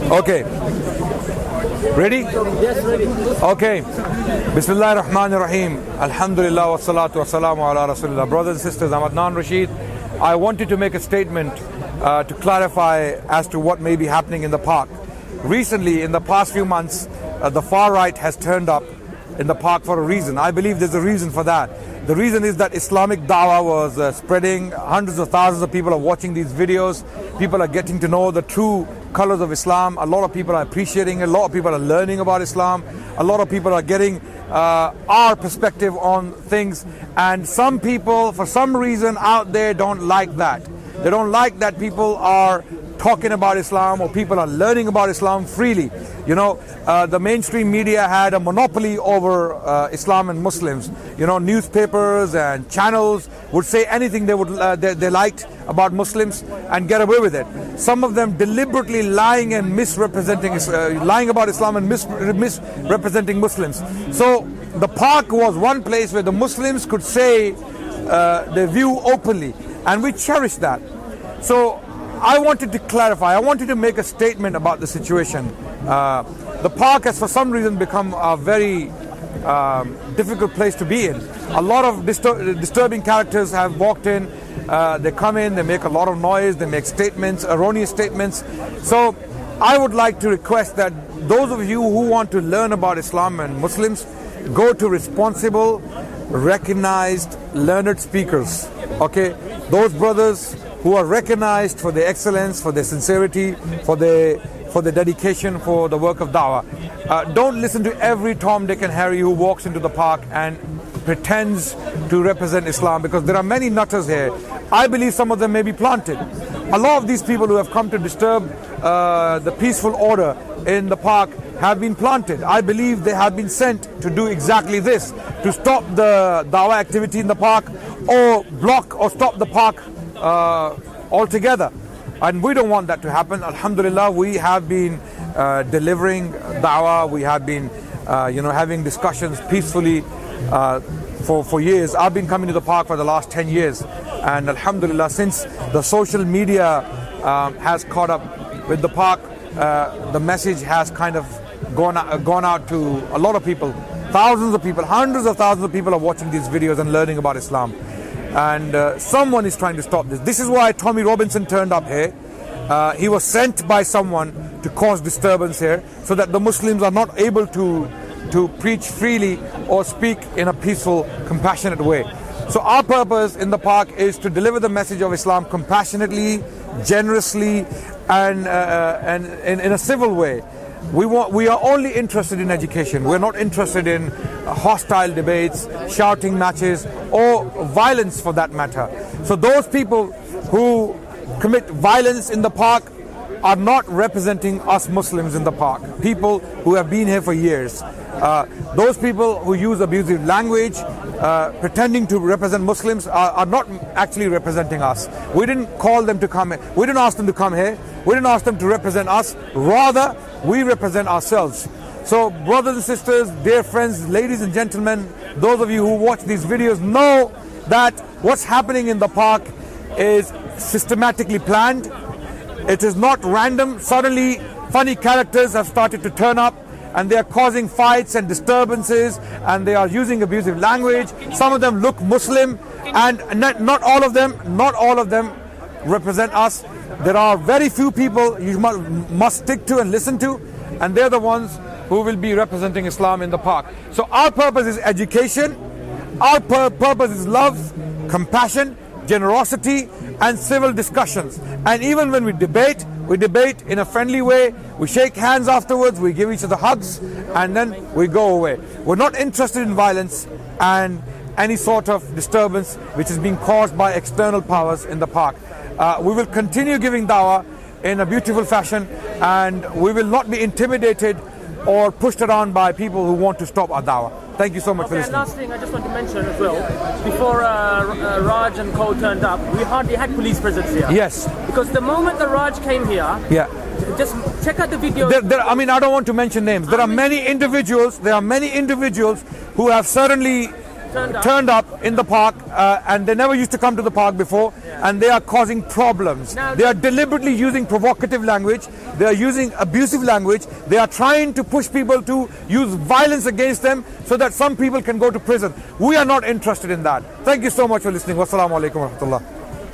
Okay. Ready? Yes, ready. Okay. Bismillah ar-Rahman ar-Rahim. Alhamdulillah wa salatu wa salamu ala Rasulullah. Brothers and sisters, I'm Adnan Rashid. I wanted to make a statement to clarify as to what may be happening in the park. Recently, in the past few months, the far right has turned up in the park for a reason. I believe there's a reason for that. The reason is that Islamic dawah was spreading. Hundreds of thousands of people are watching these videos. People are getting to know the true colors of Islam. A lot of people are appreciating it. A lot of people are learning about Islam. A lot of people are getting our perspective on things. And some people, for some reason out there, don't like that. They don't like that people are talking about Islam or people are learning about Islam freely. You know, the mainstream media had a monopoly over Islam and Muslims. You know, newspapers and channels would say anything they liked about Muslims and get away with it. Some of them deliberately lying and misrepresenting, lying about Islam and misrepresenting Muslims. So the park was one place where the Muslims could say their view openly, and we cherish that. So I wanted to clarify, I wanted to make a statement about the situation. The park has for some reason become a very difficult place to be in. A lot of disturbing characters have walked in. They come in, they make a lot of noise, they make statements, erroneous statements. So I would like to request that those of you who want to learn about Islam and Muslims, go to responsible, recognized, learned speakers. Okay, those brothers who are recognized for their excellence, for their sincerity, for their dedication, for the work of dawah. Don't listen to every Tom, Dick and Harry who walks into the park and pretends to represent Islam, because there are many nutters here. I believe some of them may be planted. A lot of these people who have come to disturb the peaceful order in the park have been planted. I believe they have been sent to do exactly this, to stop the dawah activity in the park, or block or stop the park altogether. And we don't want that to happen. Alhamdulillah, we have been delivering da'wah. We have been having discussions peacefully for years. I've been coming to the park for the last 10 years, and alhamdulillah, since the social media has caught up with the park, the message has kind of gone out to a lot of people. Thousands of people, hundreds of thousands of people are watching these videos and learning about Islam. And someone is trying to stop this. This is why Tommy Robinson turned up here. He was sent by someone to cause disturbance here, so that the Muslims are not able to preach freely or speak in a peaceful, compassionate way. So our purpose in the park is to deliver the message of Islam compassionately, generously, and in a civil way. We are only interested in education. We're not interested in hostile debates, shouting matches, or violence for that matter. So those people who commit violence in the park are not representing us Muslims in the park, people who have been here for years. Those people who use abusive language, pretending to represent Muslims, are not actually representing us. We didn't call them to come here. We didn't ask them to come here. We didn't ask them to represent us. Rather, we represent ourselves. So brothers and sisters, dear friends, ladies and gentlemen, those of you who watch these videos know that what's happening in the park is systematically planned. It is not random. Suddenly, funny characters have started to turn up, and they are causing fights and disturbances, and they are using abusive language. Some of them look Muslim, and not all of them represent us. There are very few people you must stick to and listen to, and they're the ones who will be representing Islam in the park. So our purpose is education. Our purpose is love, compassion, generosity, and civil discussions. And even when we debate in a friendly way. We shake hands afterwards, we give each other hugs, and then we go away. We're not interested in violence and any sort of disturbance which is being caused by external powers in the park. We will continue giving dawah in a beautiful fashion, and we will not be intimidated or pushed around by people who want to stop our dawah. Thank you so much for listening. And last thing I just want to mention as well, before Raj and Co turned up, we hardly had police presence here. Yes. Because the moment the Raj came here, just check out the video. I mean, I don't want to mention names. There are many individuals who have certainly turned up in the park, and they never used to come to the park before, and they are causing problems. They are deliberately using provocative language, they are using abusive language, they are trying to push people to use violence against them so that some people can go to prison. We are not interested in that. Thank you so much for listening. Wassalamu alaikum wa rahmatullah.